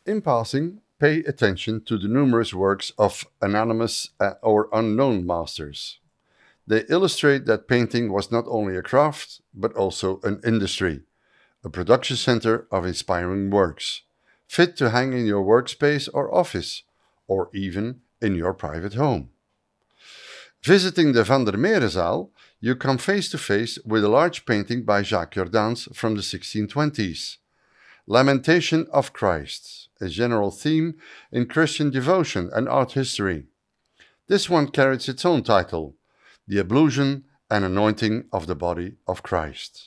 In passing, pay attention to the numerous works of anonymous or unknown masters. They illustrate that painting was not only a craft, but also an industry, a production center of inspiring works, fit to hang in your workspace or office, or even in your private home. Visiting the Van der Meerenzaal, you come face to face with a large painting by Jacques Jordaens from the 1620s. Lamentation of Christ, a general theme in Christian devotion and art history. This one carries its own title, The Ablution and Anointing of the Body of Christ.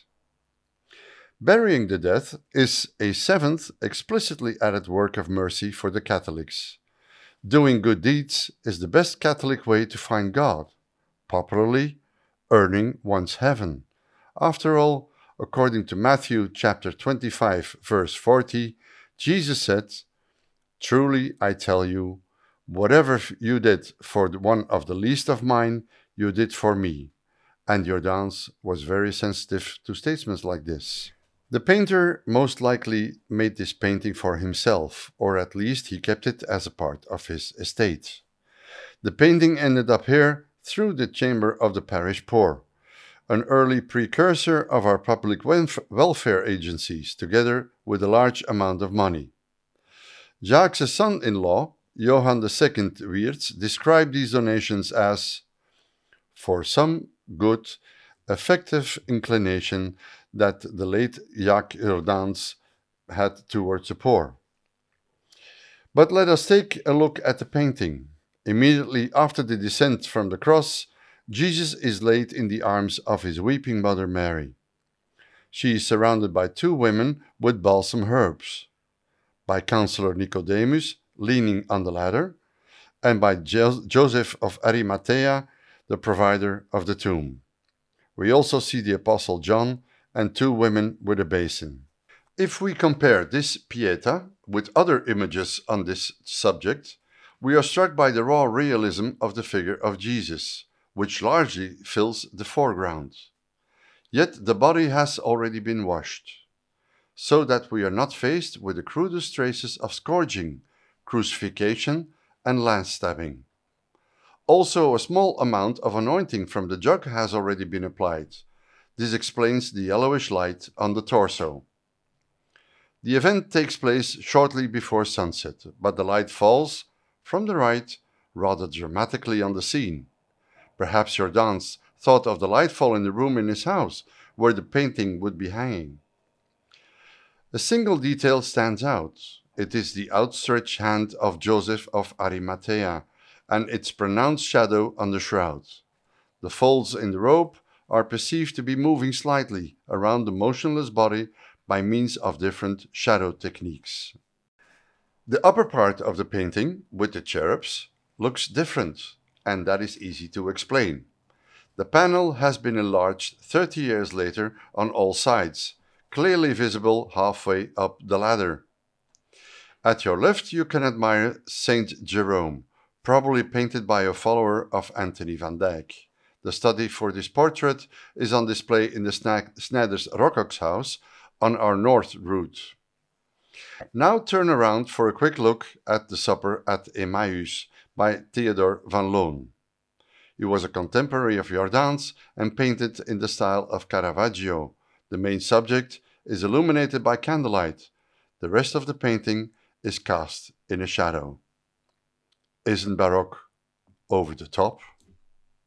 Burying the Dead is a seventh explicitly added work of mercy for the Catholics. Doing good deeds is the best Catholic way to find God, popularly, earning one's heaven. After all, according to Matthew chapter 25, verse 40, Jesus said, "Truly I tell you, whatever you did for one of the least of mine, you did for me." And Jordaens was very sensitive to statements like this. The painter most likely made this painting for himself, or at least he kept it as a part of his estate. The painting ended up here through the chamber of the parish poor, an early precursor of our public welfare agencies, together with a large amount of money. Jacques' son-in-law, Johann II Wiertz, described these donations as for some good, effective inclination that the late Jacques Jordaens had towards the poor. But let us take a look at the painting. Immediately after the descent from the cross, Jesus is laid in the arms of his weeping mother Mary. She is surrounded by two women with balsam herbs, by Counselor Nicodemus leaning on the ladder, and by Joseph of Arimathea, the provider of the tomb. We also see the Apostle John and two women with a basin. If we compare this Pieta with other images on this subject, we are struck by the raw realism of the figure of Jesus, which largely fills the foreground. Yet the body has already been washed, so that we are not faced with the crudest traces of scourging, crucifixion, and lance stabbing. Also, a small amount of anointing from the jug has already been applied. This explains the yellowish light on the torso. The event takes place shortly before sunset, but the light falls from the right rather dramatically on the scene. Perhaps Jordaens thought of the lightfall in the room in his house where the painting would be hanging. A single detail stands out. It is the outstretched hand of Joseph of Arimathea and its pronounced shadow on the shroud. The folds in the robe are perceived to be moving slightly around the motionless body by means of different shadow techniques. The upper part of the painting, with the cherubs, looks different, and that is easy to explain. The panel has been enlarged 30 years later on all sides, clearly visible halfway up the ladder. At your left you can admire Saint Jerome, probably painted by a follower of Anthony van Dyck. The study for this portrait is on display in the Snijders Rocox house on our north route. Now turn around for a quick look at the Supper at Emmaus by Theodore van Loon. He was a contemporary of Jordaens and painted in the style of Caravaggio. The main subject is illuminated by candlelight. The rest of the painting is cast in a shadow. Isn't Baroque over the top?